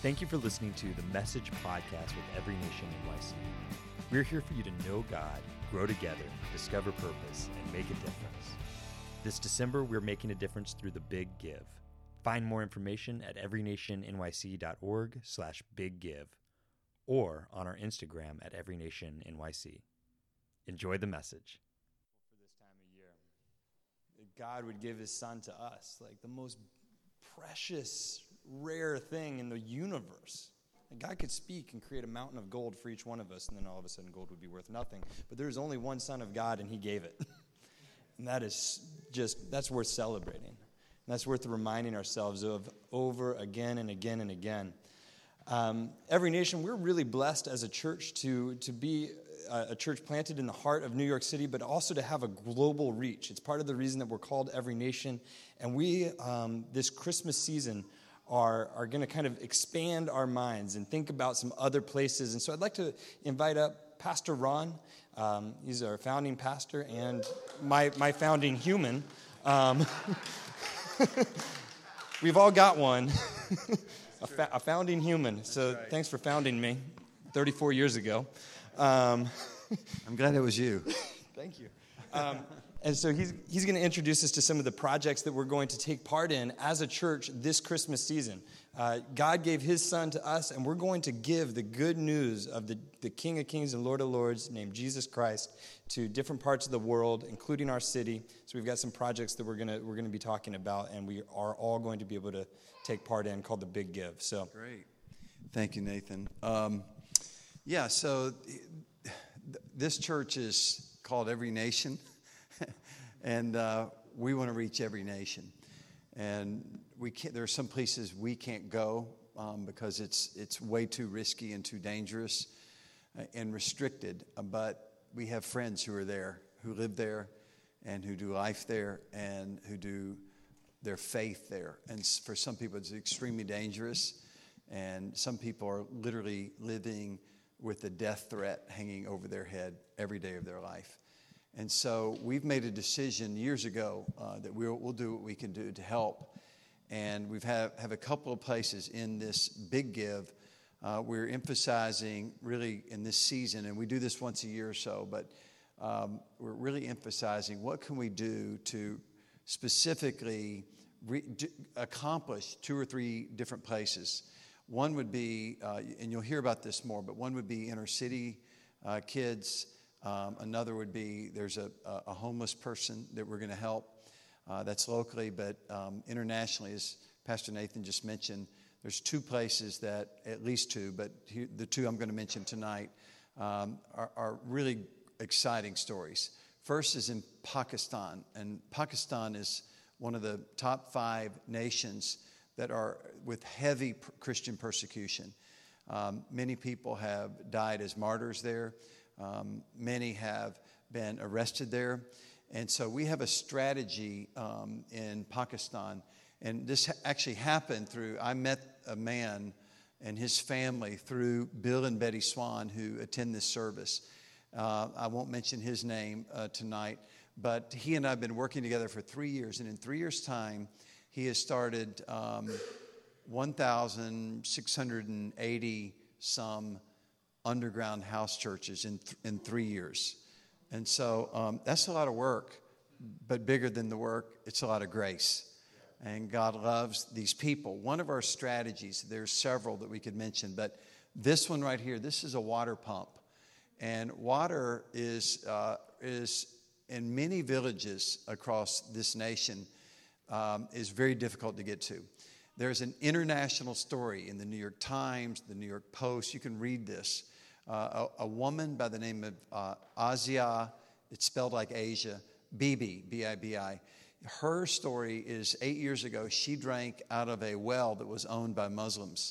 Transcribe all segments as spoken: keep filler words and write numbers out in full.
Thank you for listening to the Message Podcast with Every Nation N Y C. We're here for you to know God, grow together, discover purpose, and make a difference. This December, we're making a difference through the Big Give. Find more information at everynationnyc.org slash big give or on our Instagram at everynationnyc. Enjoy the message. For this time of year, that God would give his son to us, like the most precious, rare thing in the universe. And God could speak and create a mountain of gold for each one of us, and then all of a sudden gold would be worth nothing. But there's only one son of God, and he gave it. And that is just, that's worth celebrating. And that's worth reminding ourselves of over again and again and again. Um, Every Nation, we're really blessed as a church to, to be a, a church planted in the heart of New York City, but also to have a global reach. It's part of the reason that we're called Every Nation. And we, um, this Christmas season, are, are going to kind of expand our minds and think about some other places. And so I'd like to invite up Pastor Ron. Um, he's our founding pastor and my, my founding human. Um, we've all got one, a, fa- a founding human. So right. Thanks for founding me thirty-four years ago. Um, I'm glad it was you. Thank you. Um, And so he's he's going to introduce us to some of the projects that we're going to take part in as a church this Christmas season. Uh, God gave his son to us, and we're going to give the good news of the, the King of Kings and Lord of Lords, named Jesus Christ, to different parts of the world, including our city. So we've got some projects that we're going to we're going to be talking about, and we are all going to be able to take part in, called the Big Give. So great. Thank you, Nathan. Um, yeah, so th- this church is called Every Nation. And uh, we want to reach every nation, and we can't. There are some places we can't go um, because it's it's way too risky and too dangerous uh, and restricted. Uh, but we have friends who are there, who live there, and who do life there, and who do their faith there. And for some people, it's extremely dangerous, and some people are literally living with the death threat hanging over their head every day of their life. And so we've made a decision years ago uh, that we'll, we'll do what we can do to help. And we've have, have a couple of places in this Big Give. Uh, we're emphasizing really in this season, and we do this once a year or so, but um, we're really emphasizing what can we do to specifically re- do, accomplish two or three different places. One would be, uh, and you'll hear about this more, but one would be inner city uh, kids. Um, another would be there's a, a homeless person that we're going to help. Uh, that's locally, but um, internationally, as Pastor Nathan just mentioned, there's two places that, at least two, but he, the two I'm going to mention tonight um, are, are really exciting stories. First is in Pakistan, and Pakistan is one of the top five nations that are with heavy Christian persecution. Um, many people have died as martyrs there. Um, many have been arrested there. And so we have a strategy um, in Pakistan. And this ha- actually happened through, I met a man and his family through Bill and Betty Swan, who attend this service. Uh, I won't mention his name uh, tonight, but he and I have been working together for three years. And in three years' time, he has started um, one thousand six hundred eighty some underground house churches in th- in three years. And so um, that's a lot of work, but bigger than the work, it's a lot of grace. And God loves these people. One of our strategies, there's several that we could mention, but this one right here, this is a water pump. And water is uh, is in many villages across this nation um, is very difficult to get to. There's an international story in the New York Times, the New York Post. You can read this. Uh, a, a woman by the name of uh, Asia, it's spelled like Asia, Bibi, B I B I. Her story is eight years ago, she drank out of a well that was owned by Muslims.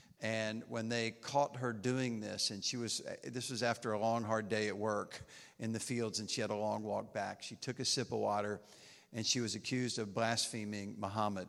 And when they caught her doing this, and she was, this was after a long, hard day at work in the fields, and she had a long walk back. She took a sip of water, and she was accused of blaspheming Muhammad.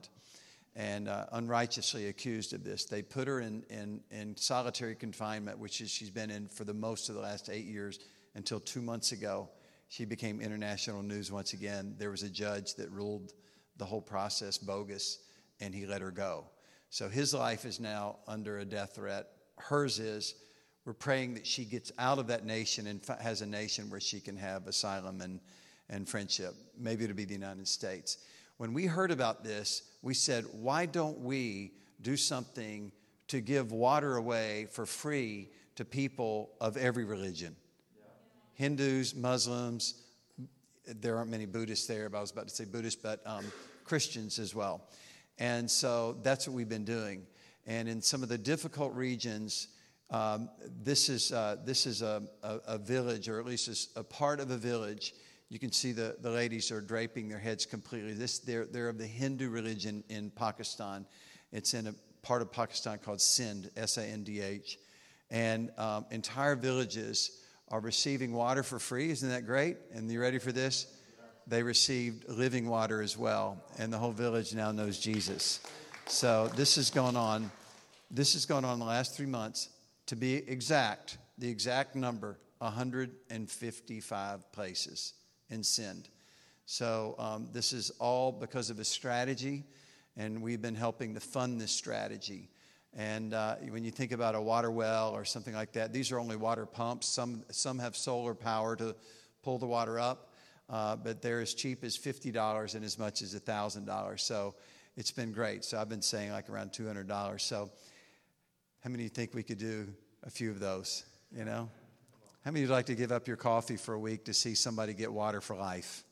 And uh, unrighteously accused of this. They put her in, in, in solitary confinement, which is she's been in for the most of the last eight years, until two months ago. She became international news once again. There was a judge that ruled the whole process bogus, and he let her go. So his life is now under a death threat. Hers is. We're praying that she gets out of that nation and has a nation where she can have asylum and, and friendship. Maybe it'll be the United States. When we heard about this, we said, why don't we do something to give water away for free to people of every religion? Yeah. Hindus, Muslims, there aren't many Buddhists there, but I was about to say Buddhists, but um, Christians as well. And so that's what we've been doing. And in some of the difficult regions, Um, this is uh, this is a, a, a village, or at least a, a part of a village. You can see the, the ladies are draping their heads completely. This they're they're of the Hindu religion in Pakistan. It's in a part of Pakistan called Sindh, S A N D H, and um, entire villages are receiving water for free. Isn't that great? And you ready for this? They received living water as well, and the whole village now knows Jesus. So this has gone on. This has gone on the last three months. To be exact, the exact number, one hundred fifty-five places in Sindh. So um, this is all because of a strategy, and we've been helping to fund this strategy. And uh, when you think about a water well or something like that, these are only water pumps. Some some have solar power to pull the water up, uh, but they're as cheap as fifty dollars and as much as one thousand dollars. So it's been great. So I've been saying like around two hundred dollars. So how many of you think we could do a few of those, you know? How many of you would like to give up your coffee for a week to see somebody get water for life?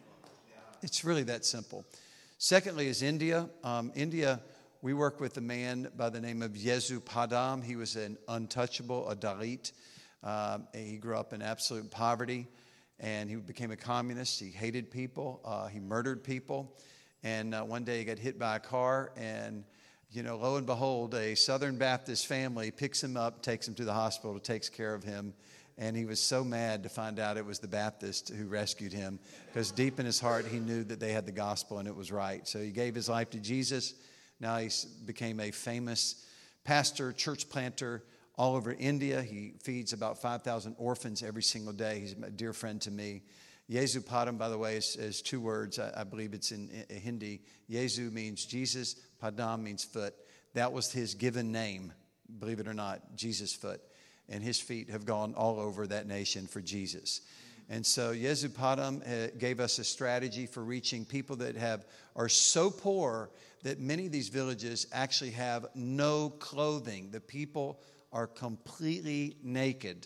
It's really that simple. Secondly is India. Um, India, we work with a man by the name of Yesu Padam. He was an untouchable, a Dalit. Um, he grew up in absolute poverty, and he became a communist. He hated people. Uh, he murdered people. And uh, one day he got hit by a car, and you know, lo and behold, a Southern Baptist family picks him up, takes him to the hospital, takes care of him. And he was so mad to find out it was the Baptist who rescued him, because deep in his heart, he knew that they had the gospel and it was right. So he gave his life to Jesus. Now he became a famous pastor, church planter all over India. He feeds about five thousand orphans every single day. He's a dear friend to me. Yesu Padam, by the way, is, is two words. I, I believe it's in, in Hindi. Yesu means Jesus. Padam means foot. That was his given name, believe it or not, Jesus' foot. And his feet have gone all over that nation for Jesus. And so Yesu Padam uh, gave us a strategy for reaching people that have are so poor that many of these villages actually have no clothing. The people are completely naked.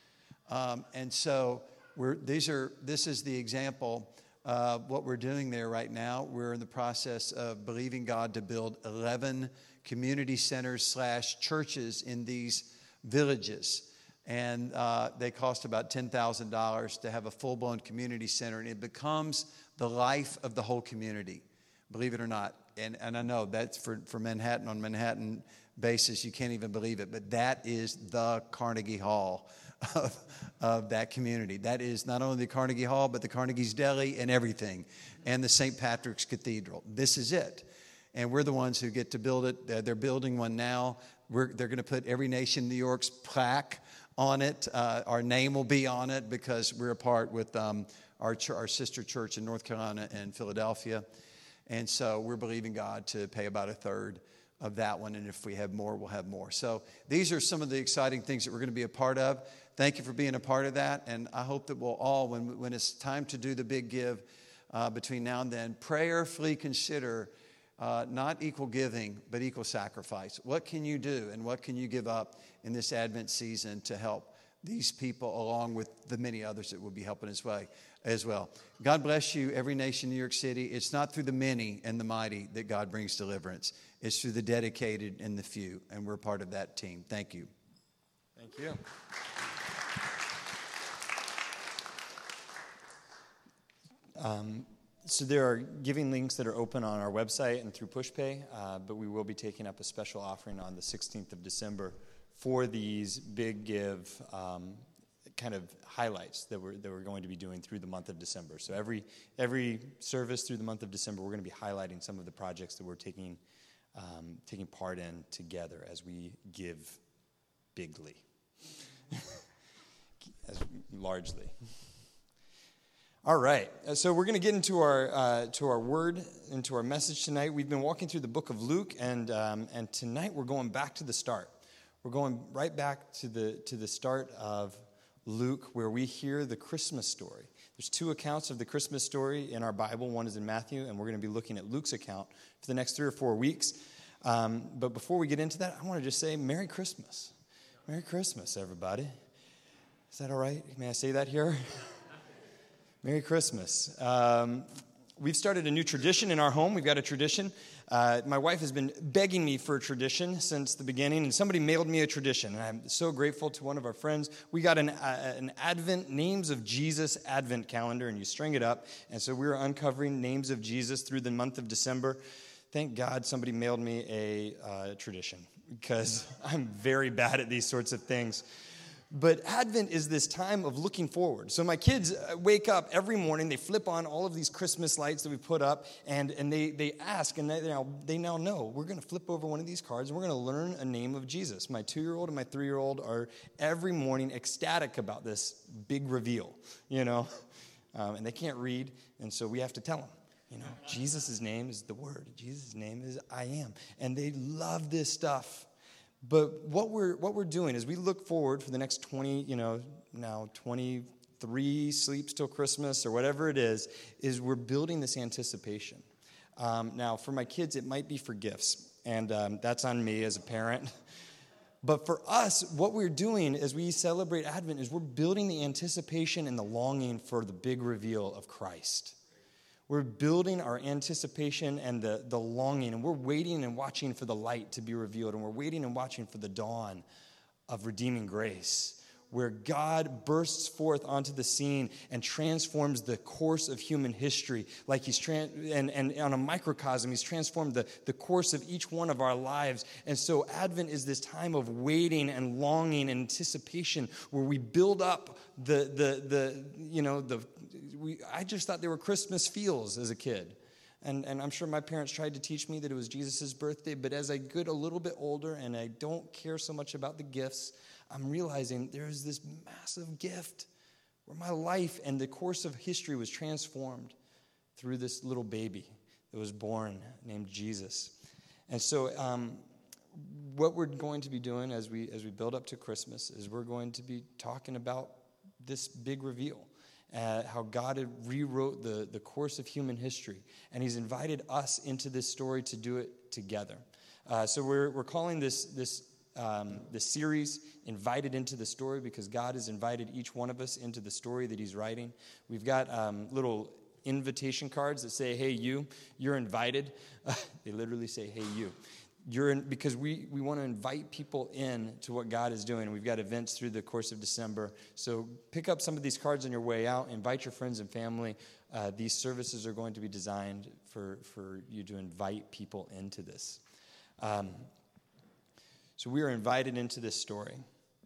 Um, and so we're, these are this is the example. Uh, what we're doing there right now, we're in the process of believing God to build eleven community centers slash churches in these villages. And uh, they cost about ten thousand dollars to have a full-blown community center. And it becomes the life of the whole community, believe it or not. And, and I know that's for, for Manhattan, on Manhattan basis, you can't even believe it. But that is the Carnegie Hall Of, of that community. That is not only the Carnegie Hall, but the Carnegie's Deli and everything, and the Saint Patrick's Cathedral. This is it. And we're the ones who get to build it. They're building one now. We're, they're going to put Every Nation New York's plaque on it. Uh, our name will be on it because we're a part with um, our, ch- our sister church in North Carolina and Philadelphia. And so we're believing God to pay about a third of that one, and if we have more, we'll have more. So these are some of the exciting things that we're going to be a part of. Thank you for being a part of that, and I hope that we'll all, when when it's time to do the big give uh, between now and then, prayerfully consider uh, not equal giving, but equal sacrifice. What can you do, and what can you give up in this Advent season to help these people, along with the many others that will be helping as well. As well. God bless you, Every Nation, New York City. It's not through the many and the mighty that God brings deliverance. It's through the dedicated and the few, and we're part of that team. Thank you. Thank you. Um, so there are giving links that are open on our website and through PushPay, uh, but we will be taking up a special offering on the sixteenth of December for these big give um, kind of highlights that we're that we're going to be doing through the month of December. So every every service through the month of December, we're going to be highlighting some of the projects that we're taking um, taking part in together as we give bigly, as largely. All right, so we're going to get into our uh, to our word, into our message tonight. We've been walking through the book of Luke, and um, and tonight we're going back to the start. We're going right back to the to the start of Luke, where we hear the Christmas story. There's two accounts of the Christmas story in our Bible. One is in Matthew, and we're going to be looking at Luke's account for the next three or four weeks. Um, but before we get into that, I want to just say Merry Christmas. Merry Christmas, everybody. Is that all right? May I say that here? Merry Christmas. Um, we've started a new tradition in our home. We've got a tradition. Uh, my wife has been begging me for a tradition since the beginning, and somebody mailed me a tradition, and I'm so grateful to one of our friends. We got an, uh, an Advent, Names of Jesus Advent calendar, and you string it up, and so we were uncovering names of Jesus through the month of December. Thank God somebody mailed me a uh, tradition, because I'm very bad at these sorts of things. But Advent is this time of looking forward. So my kids wake up every morning, they flip on all of these Christmas lights that we put up, and, and they, they ask, and they now, they now know, we're going to flip over one of these cards, and we're going to learn a name of Jesus. My two-year-old and my three-year-old are every morning ecstatic about this big reveal, you know, um, and they can't read, and so we have to tell them. You know, Jesus' name is the Word. Jesus' name is I Am. And they love this stuff. But what we're what we're doing is we look forward for the next twenty, you know, now twenty-three sleeps till Christmas or whatever it is, is we're building this anticipation. Um, now, for my kids, it might be for gifts, and um, that's on me as a parent. But for us, what we're doing as we celebrate Advent is we're building the anticipation and the longing for the big reveal of Christ. We're building our anticipation and the, the longing, and we're waiting and watching for the light to be revealed, and we're waiting and watching for the dawn of redeeming grace, where God bursts forth onto the scene and transforms the course of human history. Like he's, trans- and, and on a microcosm, he's transformed the, the course of each one of our lives. And so Advent is this time of waiting and longing and anticipation, where we build up the, the, the you know, the, we, I just thought they were Christmas feels as a kid. And, and I'm sure my parents tried to teach me that it was Jesus' birthday, but as I get a little bit older and I don't care so much about the gifts, I'm realizing there's this massive gift where my life and the course of history was transformed through this little baby that was born named Jesus. And so um, what we're going to be doing as we as we build up to Christmas is we're going to be talking about this big reveal, uh, how God had rewrote the, the course of human history, and he's invited us into this story to do it together. Uh, so we're we're calling this this Um, the series Invited into the Story, because God has invited each one of us into the story that he's writing. We've got um, little invitation cards that say, hey, you, you're invited. Uh, they literally say, hey, you. You're in, because we, we want to invite people in to what God is doing. We've got events through the course of December. So pick up some of these cards on your way out. Invite your friends and family. Uh, these services are going to be designed for, for you to invite people into this. Um So we are invited into this story.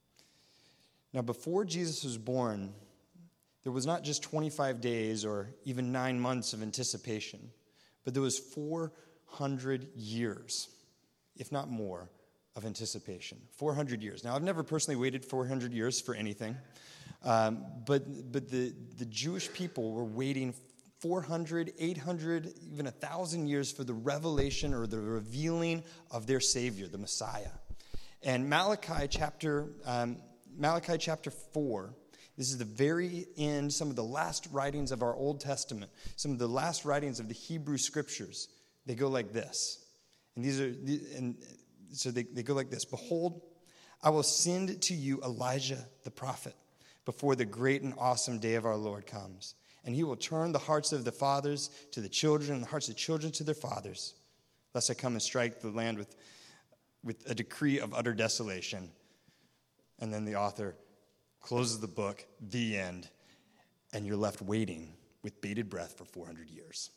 Now, before Jesus was born, there was not just twenty-five days or even nine months of anticipation, but there was four hundred years, if not more, of anticipation. four hundred years. Now, I've never personally waited four hundred years for anything, um, but but the, the Jewish people were waiting four hundred, eight hundred, even one thousand years for the revelation or the revealing of their Savior, the Messiah. And Malachi chapter um, Malachi chapter four, this is the very end, some of the last writings of our Old Testament, some of the last writings of the Hebrew Scriptures. They go like this. And these are, and so they, they go like this. Behold, I will send to you Elijah the prophet before the great and awesome day of our Lord comes. And he will turn the hearts of the fathers to the children and the hearts of the children to their fathers, lest I come and strike the land with with a decree of utter desolation. And then the author closes the book, the end, and you're left waiting with bated breath for four hundred years.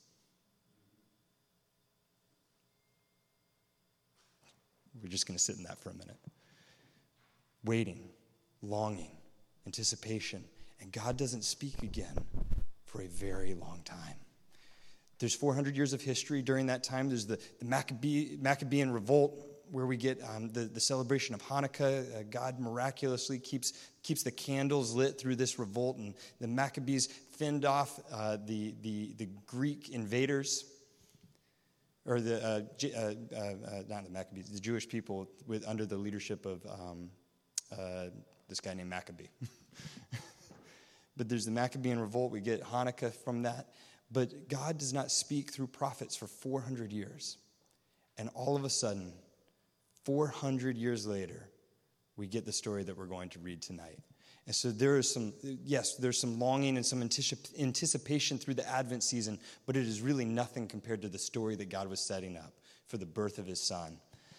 We're just going to sit in that for a minute. Waiting, longing, anticipation, and God doesn't speak again for a very long time. There's four hundred years of history. During that time, there's the, the Maccabee, Maccabean revolt, where we get um, the, the celebration of Hanukkah. Uh, God miraculously keeps keeps the candles lit through this revolt, and the Maccabees fend off uh, the, the, the Greek invaders, or the, uh, uh, uh, uh, not the Maccabees, the Jewish people with under the leadership of um, uh, this guy named Maccabee. But there's the Maccabean revolt. We get Hanukkah from that. But God does not speak through prophets for four hundred years. And all of a sudden, four hundred years later, we get the story that we're going to read tonight. And so there is some, yes, there's some longing and some anticip- anticipation through the Advent season, but it is really nothing compared to the story that God was setting up for the birth of his son.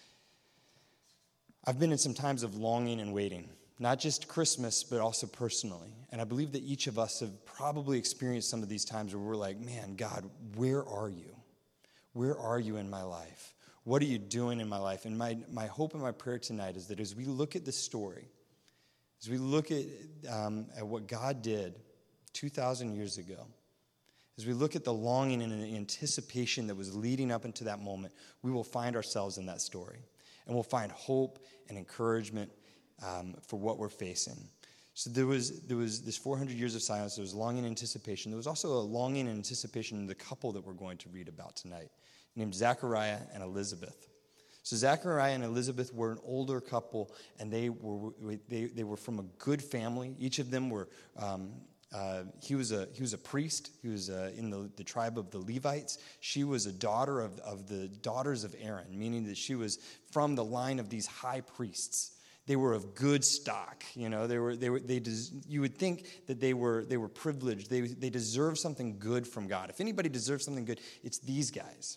I've been in some times of longing and waiting, not just Christmas, but also personally. And I believe that each of us have probably experienced some of these times where we're like, man, God, where are you? Where are you in my life? What are you doing in my life? And my, my hope and my prayer tonight is that as we look at this story, as we look at, um, at what God did two thousand years ago, as we look at the longing and the anticipation that was leading up into that moment, we will find ourselves in that story. And we'll find hope and encouragement um, for what we're facing. So there was there was this four hundred years of silence. There was longing and anticipation. There was also a longing and anticipation in the couple that we're going to read about tonight, named Zachariah and Elizabeth. So Zachariah and Elizabeth were an older couple, and they were they they were from a good family. Each of them were. Um, uh, he was a he was a priest. He was uh, in the, the tribe of the Levites. She was a daughter of of the daughters of Aaron, meaning that she was from the line of these high priests. They were of good stock, you know. They were, they were, they. Des, you would think that they were, they were privileged. They, they deserve something good from God. If anybody deserves something good, it's these guys.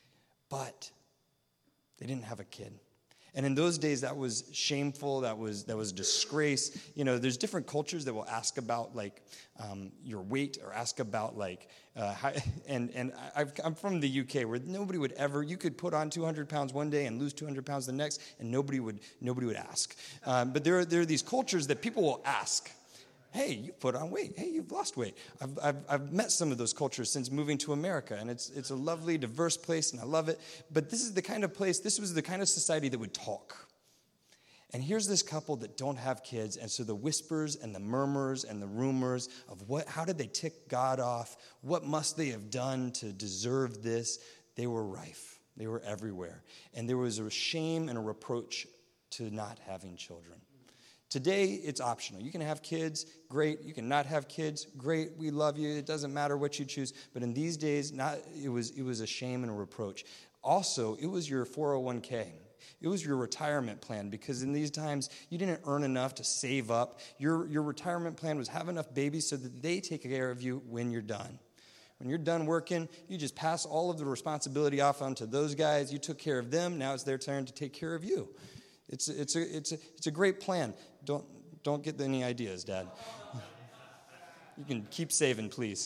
But they didn't have a kid, and in those days, that was shameful. That was that was disgrace. You know, there's different cultures that will ask about like um, your weight or ask about like, uh, how, and and I've, I'm from the U K where nobody would ever. You could put on two hundred pounds one day and lose two hundred pounds the next, and nobody would nobody would ask. Um, but there are, there are these cultures that people will ask. Hey, you put on weight. Hey, you've lost weight. I've, I've, I've met some of those cultures since moving to America, and it's it's a lovely, diverse place, and I love it. But this is the kind of place, this was the kind of society that would talk. And here's this couple that don't have kids, and so the whispers and the murmurs and the rumors of what, how did they tick God off? What must they have done to deserve this? They were rife. They were everywhere. And there was a shame and a reproach to not having children. Today, it's optional. You can have kids, great. You can not have kids, great. We love you. It doesn't matter what you choose. But in these days, not it was it was a shame and a reproach. Also, it was your four oh one k. It was your retirement plan, because in these times, you didn't earn enough to save up. Your, your retirement plan was have enough babies so that they take care of you when you're done. When you're done working, you just pass all of the responsibility off onto those guys. You took care of them. Now it's their turn to take care of you. It's a, it's a, it's a, it's a great plan. Don't, don't get any ideas, Dad. You can keep saving, please.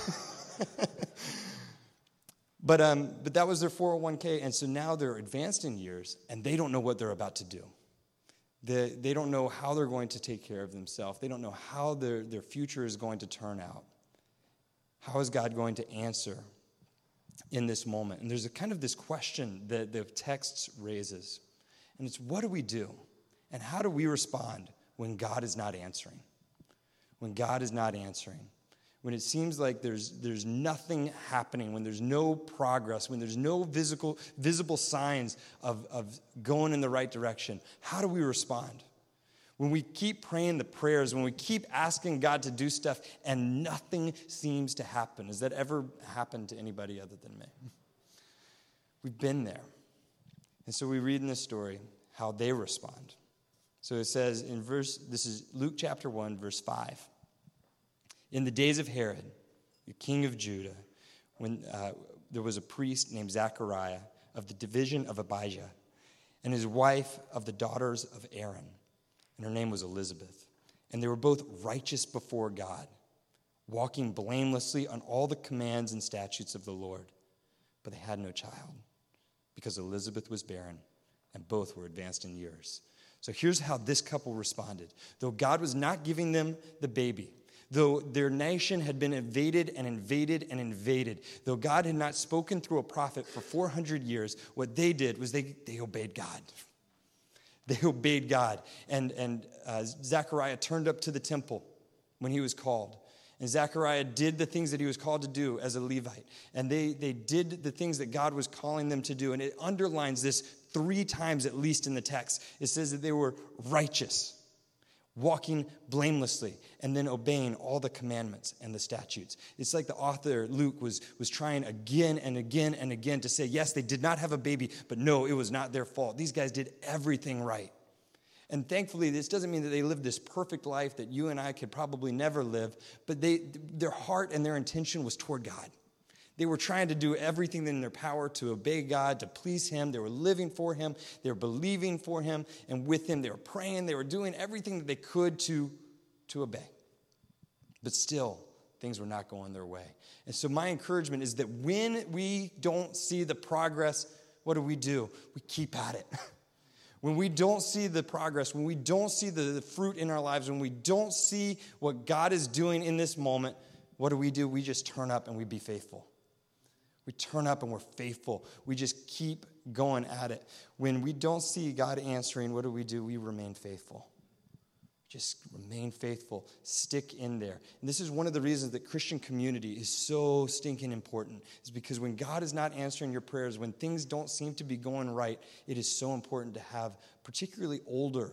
but, um, but that was their four oh one k, and so now they're advanced in years, and they don't know what they're about to do. They, they don't know how they're going to take care of themselves. They don't know how their, their future is going to turn out. How is God going to answer in this moment? And there's a kind of this question that the text raises. And it's, what do we do? And how do we respond when God is not answering? When God is not answering. When it seems like there's there's nothing happening, when there's no progress, when there's no visible, visible signs of, of going in the right direction, how do we respond? When we keep praying the prayers, when we keep asking God to do stuff and nothing seems to happen. Has that ever happened to anybody other than me? We've been there. And so we read in this story how they respond. So it says in verse, this is Luke chapter one, verse five. In the days of Herod, the king of Judah, when uh, there was a priest named Zachariah of the division of Abijah, and his wife of the daughters of Aaron, and her name was Elizabeth. And they were both righteous before God, walking blamelessly on all the commands and statutes of the Lord. But they had no child, because Elizabeth was barren, and both were advanced in years. So here's how this couple responded. Though God was not giving them the baby, Though their nation had been invaded and invaded and invaded, though God had not spoken through a prophet for four hundred years, what they did was they, they obeyed God. They obeyed God. And, and uh, Zechariah turned up to the temple when he was called. And Zechariah did the things that he was called to do as a Levite. And they, they did the things that God was calling them to do. And it underlines this three times at least in the text. It says that they were righteous, walking blamelessly, and then obeying all the commandments and the statutes. It's like the author, Luke, was, was trying again and again and again to say, yes, they did not have a baby, but no, it was not their fault. These guys did everything right. And thankfully, this doesn't mean that they lived this perfect life that you and I could probably never live, but they, their heart and their intention was toward God. They were trying to do everything in their power to obey God, to please him. They were living for him. They were believing for him and with him. They were praying. They were doing everything that they could to, to obey. But still, things were not going their way. And so my encouragement is that when we don't see the progress, what do we do? We keep at it. When we don't see the progress, when we don't see the, the fruit in our lives, when we don't see what God is doing in this moment, what do we do? We just turn up and we be faithful. We turn up and we're faithful. We just keep going at it. When we don't see God answering, what do we do? We remain faithful. Just remain faithful. Stick in there. And this is one of the reasons that Christian community is so stinking important. Is because when God is not answering your prayers, when things don't seem to be going right, it is so important to have particularly older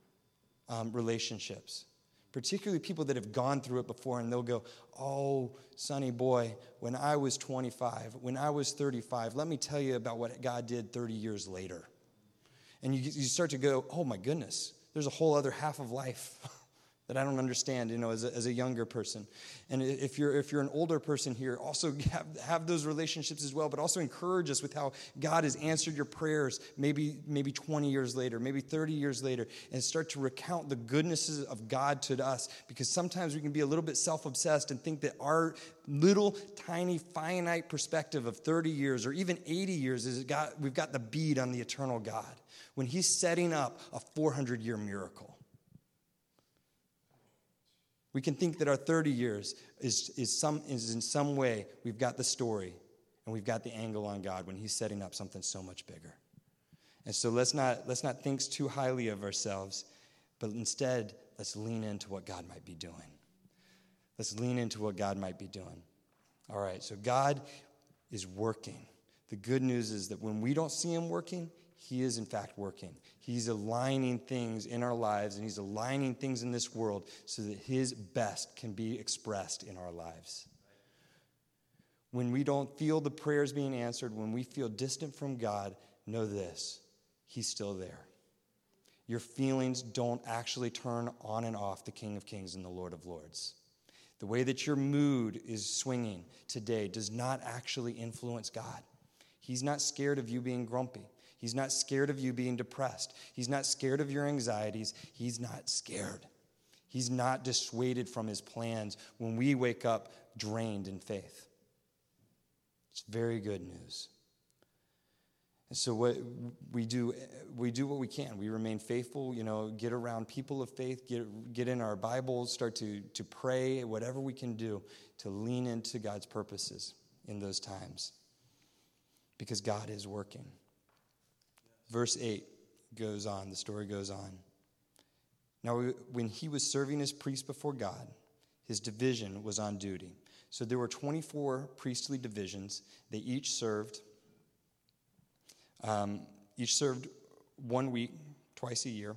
um, relationships. Particularly people that have gone through it before, and they'll go, oh, Sonny boy, when I was twenty-five, when I was thirty-five, let me tell you about what God did thirty years later. And you, you start to go, oh my goodness, there's a whole other half of life that I don't understand, you know, as a, as a younger person. And if you're if you're an older person here, also have, have those relationships as well, but also encourage us with how God has answered your prayers maybe maybe twenty years later, maybe thirty years later, and start to recount the goodnesses of God to us, because sometimes we can be a little bit self-obsessed and think that our little tiny finite perspective of thirty years or even eighty years is got, we've got the bead on the eternal God when he's setting up a four hundred year miracle. We can think that our thirty years is, is, some, is in some way, we've got the story and we've got the angle on God when he's setting up something so much bigger. And so let's not, let's not think too highly of ourselves, but instead, let's lean into what God might be doing. Let's lean into what God might be doing. All right, so God is working. The good news is that when we don't see him working, he is in fact working. He's aligning things in our lives, and he's aligning things in this world so that his best can be expressed in our lives. When we don't feel the prayers being answered, when we feel distant from God, know this: he's still there. Your feelings don't actually turn on and off the King of Kings and the Lord of Lords. The way that your mood is swinging today does not actually influence God. He's not scared of you being grumpy. He's not scared of you being depressed. He's not scared of your anxieties. He's not scared. He's not dissuaded from his plans when we wake up drained in faith. It's very good news. And so what we do, we do what we can. We remain faithful, you know, get around people of faith, get, get in our Bibles, start to, to pray, whatever we can do to lean into God's purposes in those times. Because God is working. Verse eight goes on, the story goes on. Now, when he was serving as priest before God, his division was on duty. So there were twenty-four priestly divisions. They each served, um, each served one week, twice a year.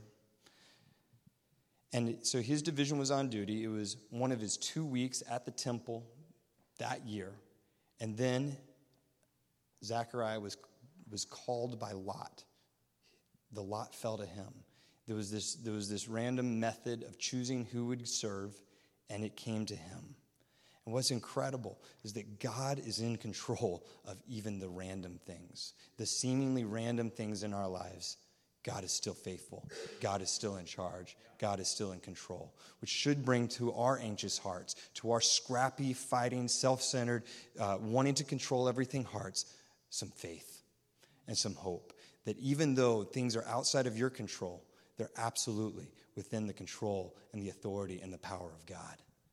And so his division was on duty. It was one of his two weeks at the temple that year. And then Zechariah was, was called by Lot. The lot fell to him. There was this, there was this random method of choosing who would serve, and it came to him. And what's incredible is that God is in control of even the random things, the seemingly random things in our lives. God is still faithful. God is still in charge. God is still in control, which should bring to our anxious hearts, to our scrappy, fighting, self-centered, uh, wanting to control everything hearts, some faith and some hope. That even though things are outside of your control, they're absolutely within the control and the authority and the power of God.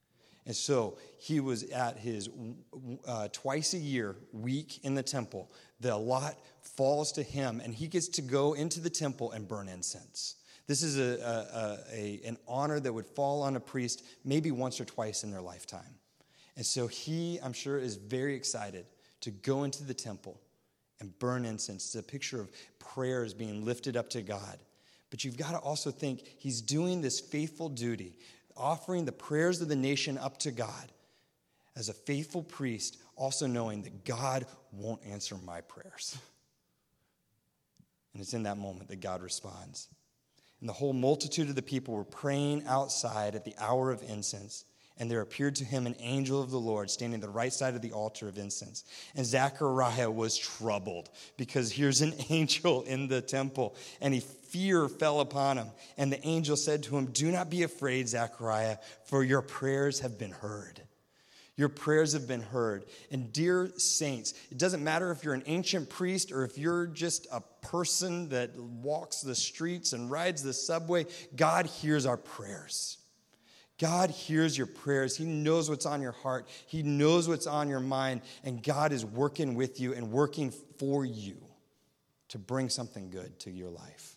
And so he was at his uh, twice a year week in the temple. The lot falls to him, and he gets to go into the temple and burn incense. This is a, a, a, an honor that would fall on a priest maybe once or twice in their lifetime. And so he, I'm sure, is very excited to go into the temple and burn incense. It's a picture of prayers being lifted up to God. But you've got to also think he's doing this faithful duty, offering the prayers of the nation up to God as a faithful priest, also knowing that God won't answer my prayers. And it's in that moment that God responds. And the whole multitude of the people were praying outside at the hour of incense. And there appeared to him an angel of the Lord standing at the right side of the altar of incense. And Zechariah was troubled because here's an angel in the temple. And he fear fell upon him. And the angel said to him, "Do not be afraid, Zechariah, for your prayers have been heard." Your prayers have been heard. And dear saints, it doesn't matter if you're an ancient priest or if you're just a person that walks the streets and rides the subway, God hears our prayers. God hears your prayers. He knows what's on your heart. He knows what's on your mind. And God is working with you and working for you to bring something good to your life.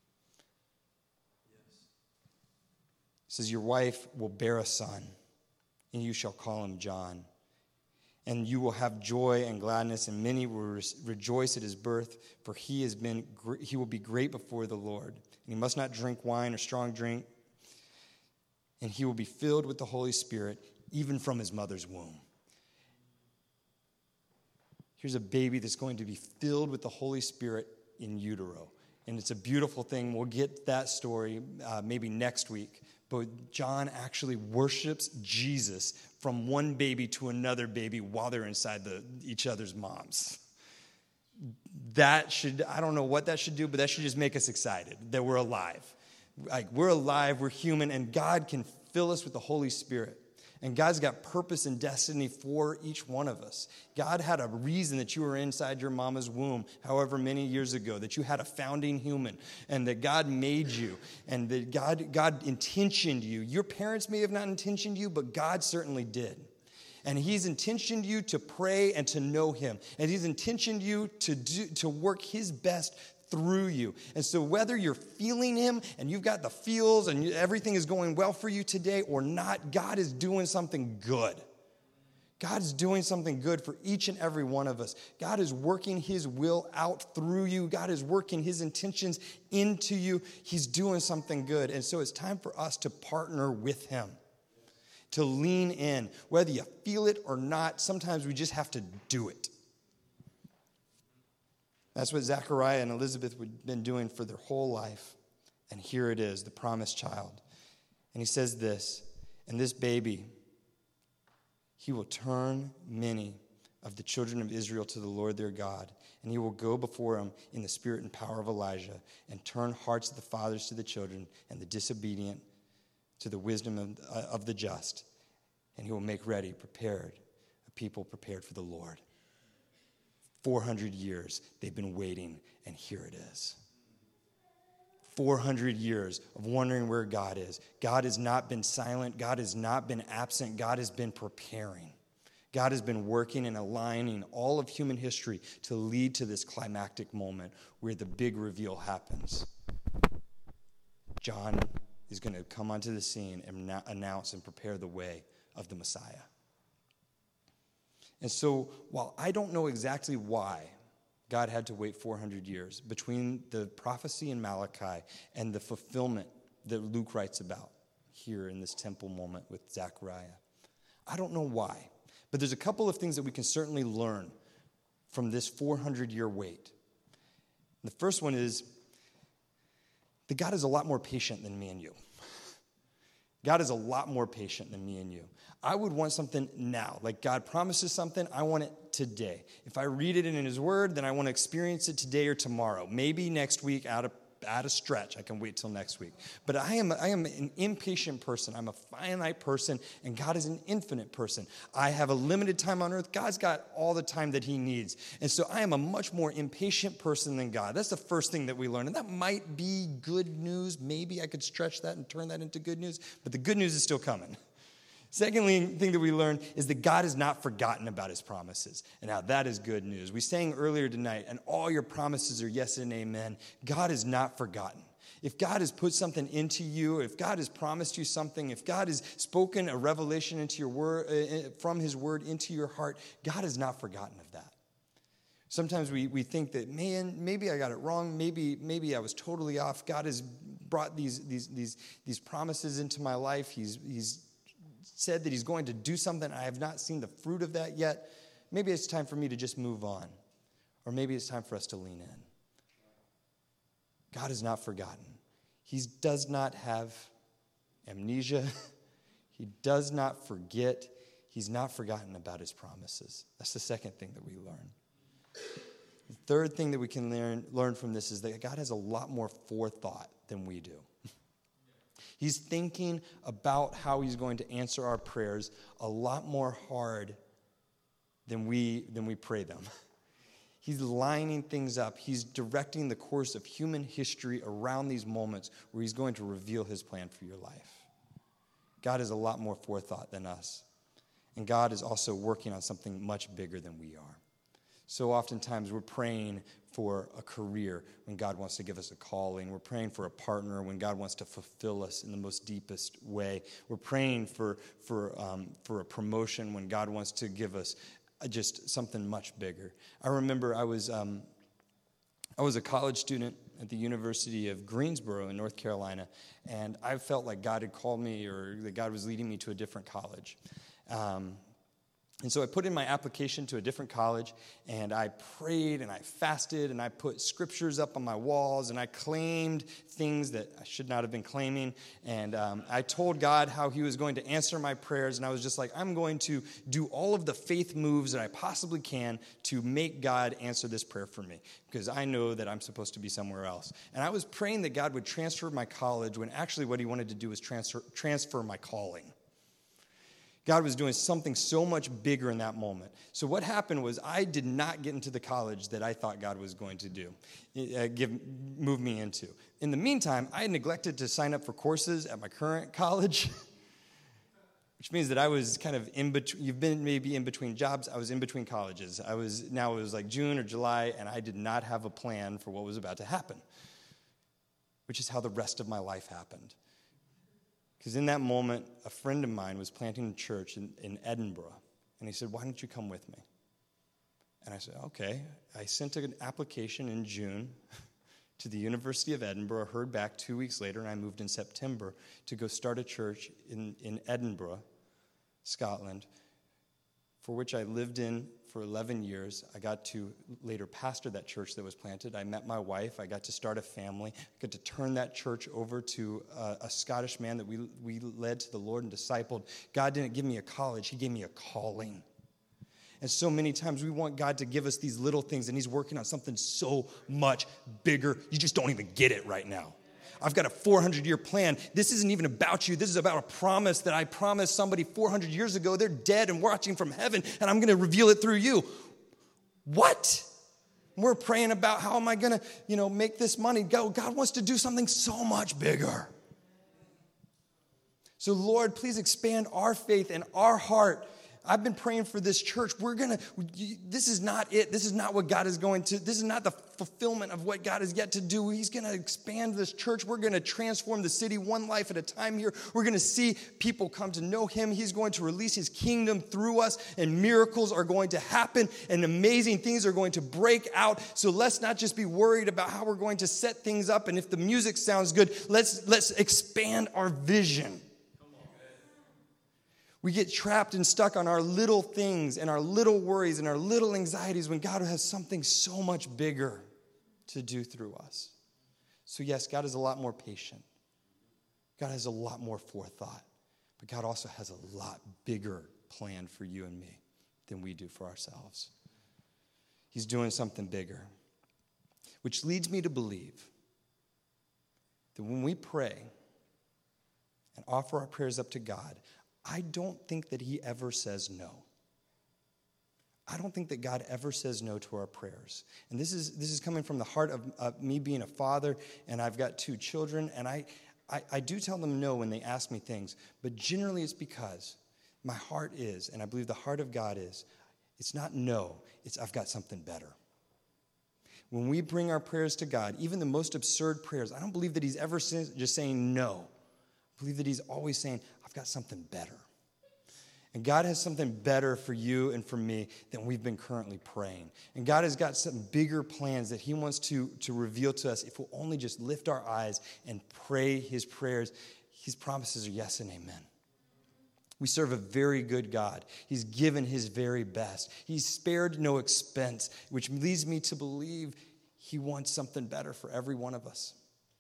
It says, your wife will bear a son, and you shall call him John. And you will have joy and gladness, and many will re- rejoice at his birth, for he has been gr- he will be great before the Lord. And he must not drink wine or strong drink, and he will be filled with the Holy Spirit, even from his mother's womb. Here's a baby that's going to be filled with the Holy Spirit in utero. And it's a beautiful thing. We'll get that story uh, maybe next week. But John actually worships Jesus from one baby to another baby while they're inside the, each other's moms. That should, I don't know what that should do, but that should just make us excited that we're alive. Like, we're alive, we're human, and God can fill us with the Holy Spirit. And God's got purpose and destiny for each one of us. God had a reason that you were inside your mama's womb however many years ago, that you had a founding human, and that God made you, and that God, God intentioned you. Your parents may have not intentioned you, but God certainly did. And he's intentioned you to pray and to know him. And he's intentioned you to do, to work his best through you. And so whether you're feeling him and you've got the feels and everything is going well for you today or not, God is doing something good. God is doing something good for each and every one of us. God is working his will out through you. God is working his intentions into you. He's doing something good. And so it's time for us to partner with him, to lean in. Whether you feel it or not, sometimes we just have to do it. That's what Zechariah and Elizabeth had been doing for their whole life. And here it is, the promised child. And he says this, and this baby, he will turn many of the children of Israel to the Lord their God. And he will go before him in the spirit and power of Elijah and turn hearts of the fathers to the children and the disobedient to the wisdom of, uh, of the just. And he will make ready, prepared, a people prepared for the Lord. four hundred years they've been waiting, and here it is. four hundred years of wondering where God is. God has not been silent. God has not been absent. God has been preparing. God has been working and aligning all of human history to lead to this climactic moment where the big reveal happens. John is going to come onto the scene and announce and prepare the way of the Messiah. And so, while I don't know exactly why God had to wait four hundred years between the prophecy in Malachi and the fulfillment that Luke writes about here in this temple moment with Zechariah, I don't know why. But there's a couple of things that we can certainly learn from this four hundred year wait. The first one is that God is a lot more patient than me and you. God is a lot more patient than me and you. I would want something now. Like God promises something, I want it today. If I read it in his word, then I want to experience it today or tomorrow. Maybe next week out of out of stretch. I can wait till next week. But I am I am an impatient person. I'm a finite person, and God is an infinite person. I have a limited time on earth. God's got all the time that he needs. And so I am a much more impatient person than God. That's the first thing that we learn. And that might be good news. Maybe I could stretch that and turn that into good news. But the good news is still coming. Secondly, thing that we learn is that God has not forgotten about his promises. And now that is good news. We sang earlier tonight, and all your promises are yes and amen. God has not forgotten. If God has put something into you, if God has promised you something, if God has spoken a revelation into your word, uh, from his word into your heart, God has not forgotten of that. Sometimes we, we think that, man, maybe I got it wrong. Maybe maybe I was totally off. God has brought these these these these promises into my life. He's he's said that he's going to do something. I have not seen the fruit of that yet. Maybe it's time for me to just move on. Or maybe it's time for us to lean in. God has not forgotten. He does not have amnesia. He does not forget. He's not forgotten about his promises. That's the second thing that we learn. The third thing that we can learn, learn from this is that God has a lot more forethought than we do. He's thinking about how he's going to answer our prayers a lot more hard than we, than we pray them. He's lining things up. He's directing the course of human history around these moments where he's going to reveal his plan for your life. God has a lot more forethought than us. And God is also working on something much bigger than we are. So oftentimes we're praying for a career when God wants to give us a calling. We're praying for a partner when God wants to fulfill us in the most deepest way. We're praying for, for, um, for a promotion when God wants to give us just something much bigger. I remember I was um, I was a college student at the University of Greensboro in North Carolina, and I felt like God had called me or that God was leading me to a different college. Um, and so I put in my application to a different college, and I prayed and I fasted and I put scriptures up on my walls and I claimed things that I should not have been claiming. And um, I told God how he was going to answer my prayers, and I was just like, I'm going to do all of the faith moves that I possibly can to make God answer this prayer for me, because I know that I'm supposed to be somewhere else. And I was praying that God would transfer my college when actually what he wanted to do was transfer, transfer my calling. God was doing something so much bigger in that moment. So what happened was I did not get into the college that I thought God was going to do, uh, give, move me into. In the meantime, I had neglected to sign up for courses at my current college, which means that I was kind of in between. You've been maybe in between jobs. I was in between colleges. I was now it was like June or July, and I did not have a plan for what was about to happen, which is how the rest of my life happened. Because in that moment, a friend of mine was planting a church in, in Edinburgh. And he said, why don't you come with me? And I said, okay. I sent an application in June to the University of Edinburgh, heard back two weeks later, and I moved in September to go start a church in, in Edinburgh, Scotland, for which I lived in for eleven years. I got to later pastor that church that was planted. I met my wife. I got to start a family. I got to turn that church over to a, a Scottish man that we, we led to the Lord and discipled. God didn't give me a college. He gave me a calling. And so many times we want God to give us these little things, and he's working on something so much bigger. You just don't even get it right now. I've got a four hundred year plan. This isn't even about you. This is about a promise that I promised somebody four hundred years ago. They're dead and watching from heaven, and I'm going to reveal it through you. What? We're praying about how am I going to, you know, make this money go. God wants to do something so much bigger. So, Lord, please expand our faith and our heart. I've been praying for this church. We're going to, this is not it. This is not what God is going to, this is not the fulfillment of what God has yet to do. He's going to expand this church. We're going to transform the city one life at a time here. We're going to see people come to know him. He's going to release his kingdom through us, and miracles are going to happen, and amazing things are going to break out. So let's not just be worried about how we're going to set things up, and if the music sounds good, let's, let's expand our vision. We get trapped and stuck on our little things and our little worries and our little anxieties when God has something so much bigger to do through us. So yes, God is a lot more patient. God has a lot more forethought. But God also has a lot bigger plan for you and me than we do for ourselves. He's doing something bigger. Which leads me to believe that when we pray and offer our prayers up to God, I don't think that he ever says no. I don't think that God ever says no to our prayers. And this is this is coming from the heart of, of me being a father, and I've got two children, and I, I, I do tell them no when they ask me things, but generally it's because My heart is, and I believe the heart of God is, it's not no, it's I've got something better. When we bring our prayers to God, even the most absurd prayers, I don't believe that he's ever just saying no. I believe that he's always saying, I've got something better. And God has something better for you and for me than we've been currently praying. And God has got some bigger plans that he wants to, to reveal to us if we'll only just lift our eyes and pray his prayers. His promises are yes and amen. We serve a very good God. He's given his very best. He's spared no expense, which leads me to believe he wants something better for every one of us.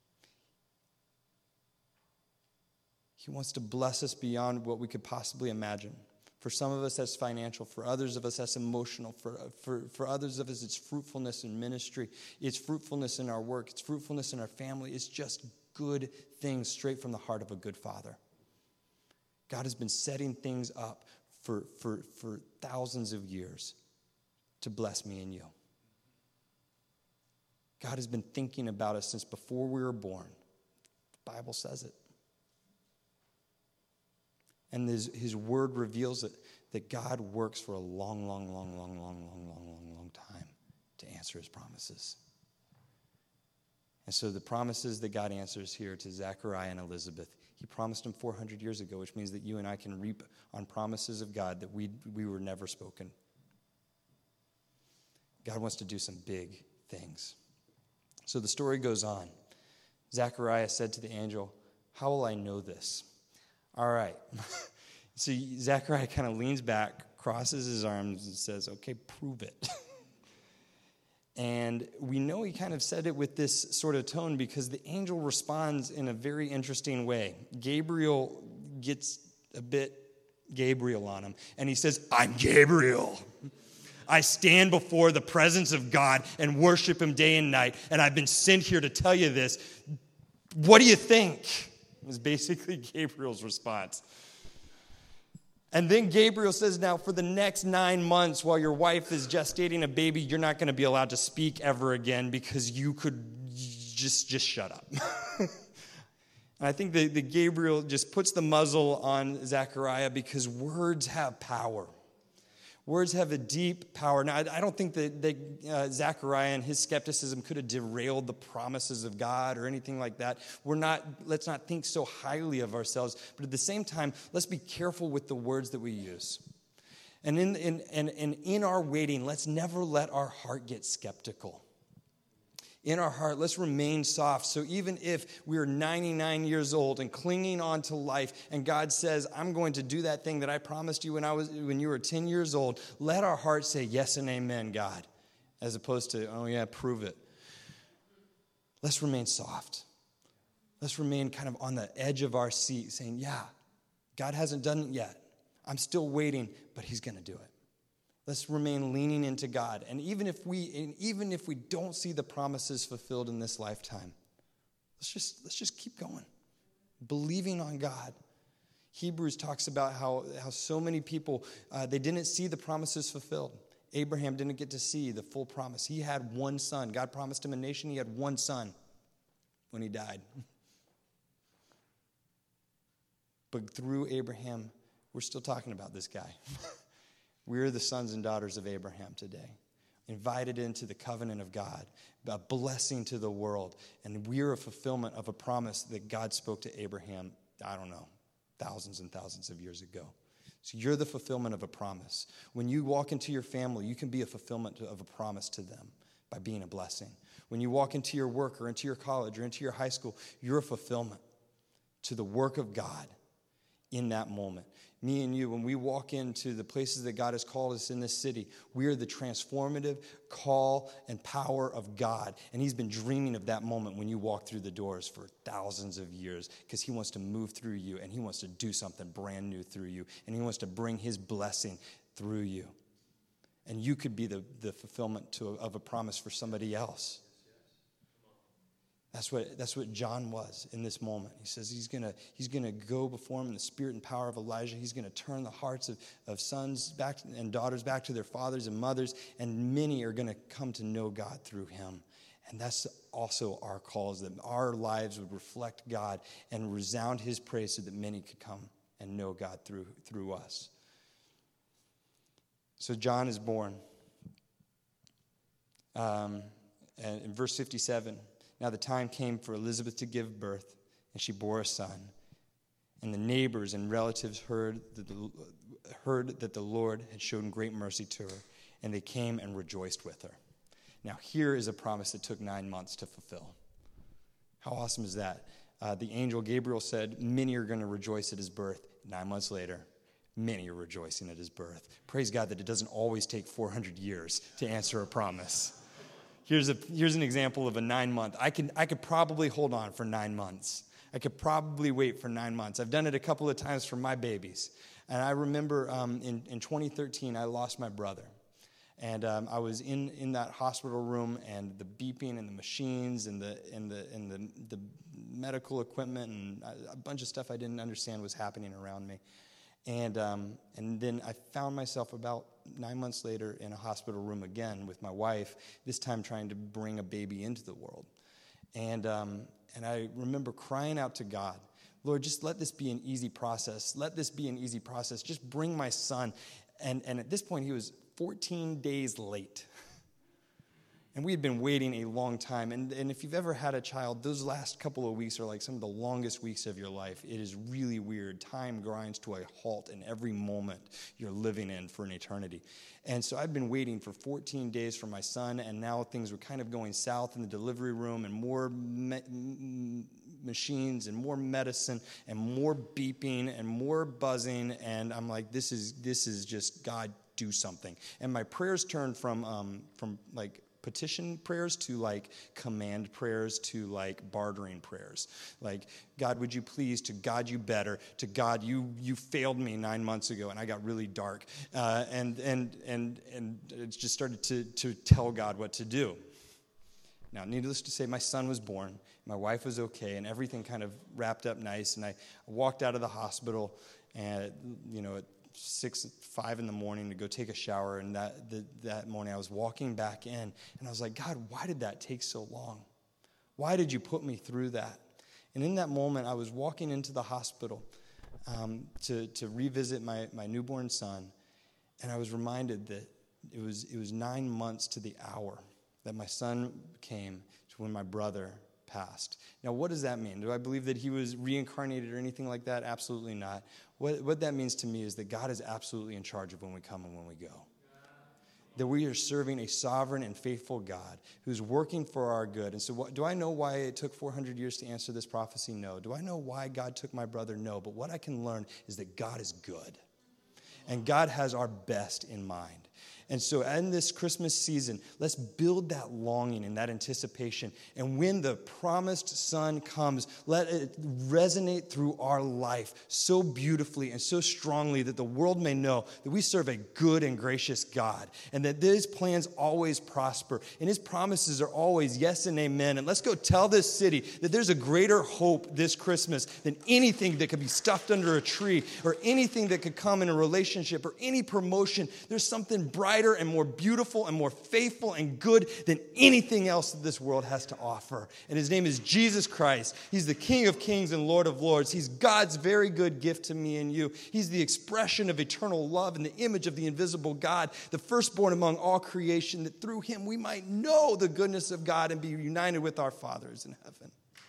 He wants to bless us beyond what we could possibly imagine. For some of us, that's financial. For others of us, that's emotional. For, for, for others of us, it's fruitfulness in ministry. It's fruitfulness in our work. It's fruitfulness in our family. It's just good things straight from the heart of a good father. God has been setting things up for, for, for thousands of years to bless me and you. God has been thinking about us since before we were born. The Bible says it. And his, his word reveals it, that God works for a long, long, long, long, long, long, long, long, long time to answer his promises. And so the promises that God answers here to Zechariah and Elizabeth, he promised them four hundred years ago, which means that you and I can reap on promises of God that we, we were never spoken. God wants to do some big things. So the story goes on. Zechariah said to the angel, how will I know this? All right. So Zechariah kind of leans back, crosses his arms, and says, okay, prove it. And we know he kind of said it with this sort of tone because the angel responds in a very interesting way. Gabriel gets a bit Gabriel on him, and he says, I'm Gabriel. I stand before the presence of God and worship him day and night, and I've been sent here to tell you this. What do you think? Was basically Gabriel's response. And then Gabriel says, now for the next nine months while your wife is gestating a baby, you're not going to be allowed to speak ever again because you could just, just shut up. And I think that, that Gabriel just puts the muzzle on Zechariah because words have power. Words have a deep power. Now, I don't think that, that uh, Zechariah and his skepticism could have derailed the promises of God or anything like that. We're not, let's not think so highly of ourselves. But at the same time, let's be careful with the words that we use. And in, in, and, and in our waiting, let's never let our heart get skeptical. In our heart, let's remain soft. So even if we're ninety-nine years old and clinging on to life, and God says, I'm going to do that thing that I promised you when I was when you were ten years old, let our heart say yes and amen, God, as opposed to, oh yeah, prove it. Let's remain soft. Let's remain kind of on the edge of our seat saying, yeah, God hasn't done it yet. I'm still waiting, but he's going to do it. Let's remain leaning into God. And even if we and even if we don't see the promises fulfilled in this lifetime, let's just let's just keep going. Believing on God. Hebrews talks about how, how so many people, uh, they didn't see the promises fulfilled. Abraham didn't get to see the full promise. He had one son. God promised him a nation. He had one son when he died. But through Abraham, we're still talking about this guy. We're the sons and daughters of Abraham today, invited into the covenant of God, a blessing to the world. And we're a fulfillment of a promise that God spoke to Abraham, I don't know, thousands and thousands of years ago. So you're the fulfillment of a promise. When you walk into your family, you can be a fulfillment of a promise to them by being a blessing. When you walk into your work or into your college or into your high school, you're a fulfillment to the work of God in that moment. Me and you, when we walk into the places that God has called us in this city, we are the transformative call and power of God. And he's been dreaming of that moment when you walk through the doors for thousands of years because he wants to move through you and he wants to do something brand new through you. And he wants to bring his blessing through you. And you could be the, the fulfillment to a, of a promise for somebody else. That's what that's what John was in this moment. He says he's gonna he's gonna go before him in the spirit and power of Elijah. He's gonna turn the hearts of, of sons back to, and daughters back to their fathers and mothers, and many are gonna come to know God through him. And that's also our call, is that our lives would reflect God and resound his praise so that many could come and know God through, through us. So John is born. Um, and in verse fifty-seven, now the time came for Elizabeth to give birth, and she bore a son. And the neighbors and relatives heard that the, heard that the Lord had shown great mercy to her, and they came and rejoiced with her. Now here is a promise that took nine months to fulfill. How awesome is that? Uh, the angel Gabriel said, many are going to rejoice at his birth. Nine months later, many are rejoicing at his birth. Praise God that it doesn't always take four hundred years to answer a promise. Here's a here's an example of a nine month. I can I could probably hold on for nine months. I could probably wait for nine months. I've done it a couple of times for my babies. And I remember um, in, in twenty thirteen, I lost my brother. And um, I was in, in that hospital room, and the beeping and the machines and the and the and the, the medical equipment and a bunch of stuff I didn't understand was happening around me. And um, and then I found myself about nine months later in a hospital room again with my wife, this time trying to bring a baby into the world. And um, and I remember crying out to God, Lord, just let this be an easy process. Let this be an easy process. Just bring my son. And and at this point, he was fourteen days late. And we had been waiting a long time. And, and if you've ever had a child, those last couple of weeks are like some of the longest weeks of your life. It is really weird. Time grinds to a halt in every moment you're living in for an eternity. And so I've been waiting for fourteen days for my son, and now things were kind of going south in the delivery room, and more me- m- machines and more medicine and more beeping and more buzzing. And I'm like, this is this is just, God, do something. And my prayers turned from um, from like petition prayers to like command prayers to like bartering prayers. Like, God, would you please, to God you better, to God you you failed me nine months ago, and I got really dark. Uh, and and and and it just started to to tell God what to do. Now, needless to say, my son was born, my wife was okay, and everything kind of wrapped up nice. And I walked out of the hospital, and you know, at six, five in the morning to go take a shower. And that the, that morning, I was walking back in, and I was like, God, why did that take so long? Why did you put me through that? And in that moment, I was walking into the hospital um, to to revisit my my newborn son, and I was reminded that it was it was nine months to the hour that my son came to when my brother passed. Now, what does that mean? Do I believe that he was reincarnated or anything like that? Absolutely not. What, what that means to me is that God is absolutely in charge of when we come and when we go. That we are serving a sovereign and faithful God who's working for our good. And so what, do I know why it took four hundred years to answer this prophecy? No. Do I know why God took my brother? No. But what I can learn is that God is good. And God has our best in mind. And so in this Christmas season, let's build that longing and that anticipation. And when the promised son comes, let it resonate through our life so beautifully and so strongly that the world may know that we serve a good and gracious God, and that his plans always prosper, and his promises are always yes and amen. And let's go tell this city that there's a greater hope this Christmas than anything that could be stuffed under a tree, or anything that could come in a relationship, or any promotion. There's something bright and more beautiful and more faithful and good than anything else that this world has to offer. And his name is Jesus Christ. He's the King of Kings and Lord of Lords. He's God's very good gift to me and you. He's the expression of eternal love and the image of the invisible God, the firstborn among all creation, that through him we might know the goodness of God and be united with our fathers in heaven.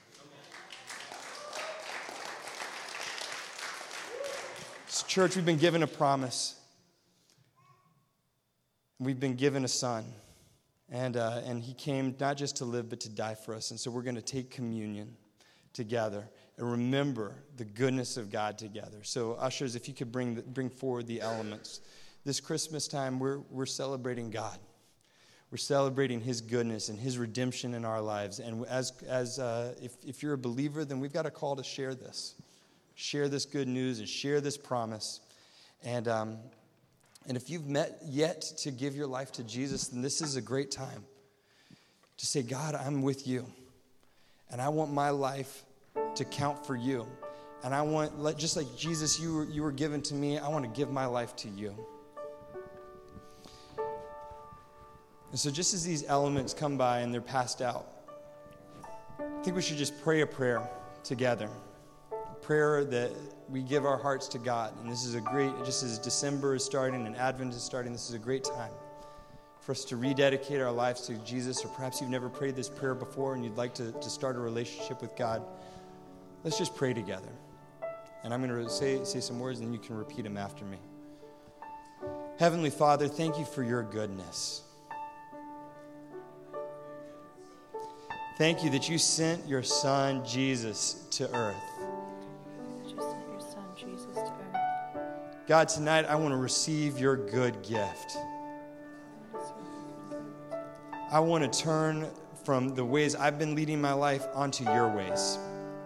So, church, we've been given a promise. We've been given a son, and uh, and he came not just to live, but to die for us. And so we're going to take communion together and remember the goodness of God together. So ushers, if you could bring the, bring forward the elements. This Christmas time, we're we're celebrating God. We're celebrating his goodness and his redemption in our lives. And as as uh, if if you're a believer, then we've got a call to share this, share this good news, and share this promise. And um, And if you've met yet to give your life to Jesus, then this is a great time to say, God, I'm with you. And I want my life to count for you. And I want, just like Jesus, you were, you were given to me, I want to give my life to you. And so just as these elements come by and they're passed out, I think we should just pray a prayer together. prayer that we give our hearts to God. And this is a great, just as December is starting and Advent is starting, this is a great time for us to rededicate our lives to Jesus. Or perhaps you've never prayed this prayer before and you'd like to, to start a relationship with God. Let's just pray together. And I'm going to say, say some words and you can repeat them after me. Heavenly Father, thank you for your goodness. Thank you that you sent your Son, Jesus, to earth. You sent your Son, Jesus, to earth. God, tonight I want to receive your good gift. I want to turn from the ways I've been leading my life onto your ways.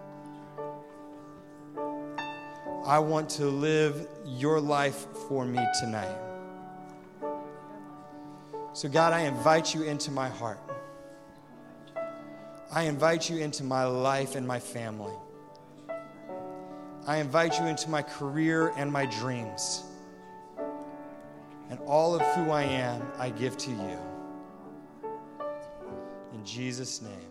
I want to live your life for me tonight. So God, I invite you into my heart. I invite you into my life and my family. I invite you into my career and my dreams. And all of who I am, I give to you. In Jesus' name.